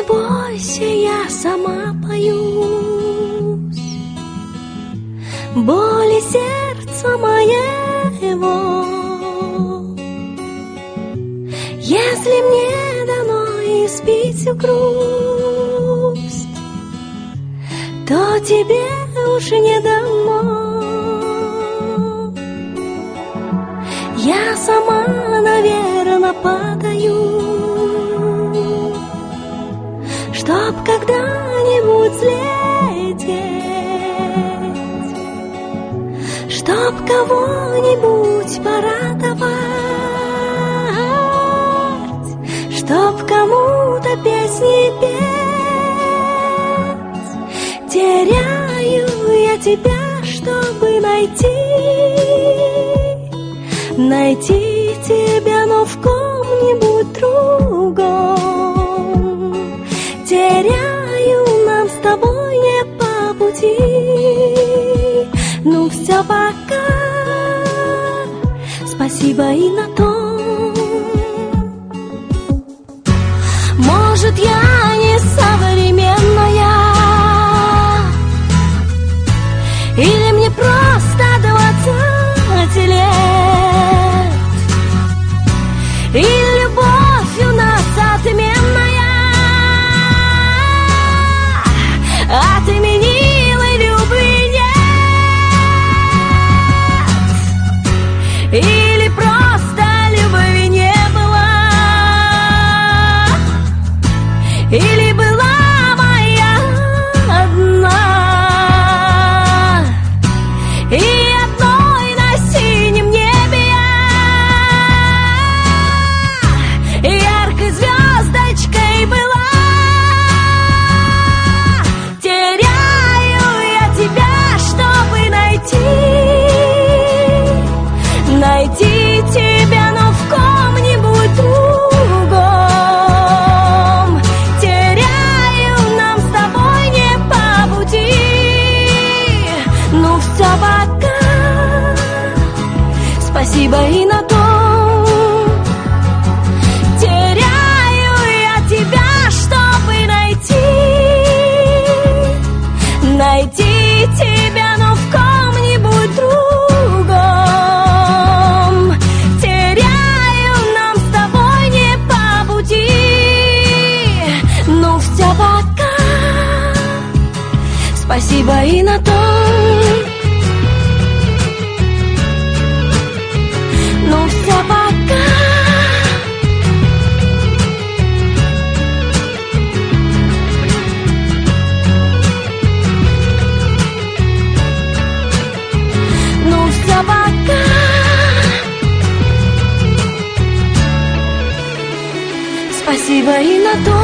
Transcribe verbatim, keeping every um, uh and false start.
не бойся, я сама боюсь боли сердца моего. Если мне дано испить всю грусть, то тебе уж не дано. Я сама, наверно, падаю, чтоб когда-нибудь взлететь, чтоб кого-нибудь порадовать, чтоб кому-то песни петь. Теряю я тебя, чтобы найти, найти тебя, но в ком-нибудь другом. Теряю, нам с тобой не по пути. Ну все, пока, спасибо и на том. Может, я не современная, или мне просто двадцать лет, и любовь у нас отменная, отменилой любви нет, или просто любви не было, или была моя одна, и одной на синем небе я яркой звездочкой была. Теряю я тебя, чтобы найти, найти тебя, но в ком-нибудь другом. Теряю, нам с тобой не по пути. Ну все, пока, спасибо и на том. Теряю я тебя, чтобы найти, найти тебя, но в ком-нибудь другом. Теряю, нам с тобой не по пути. Ну все, пока, спасибо и на том. Ну все, пока, ну все, пока, спасибо и на том.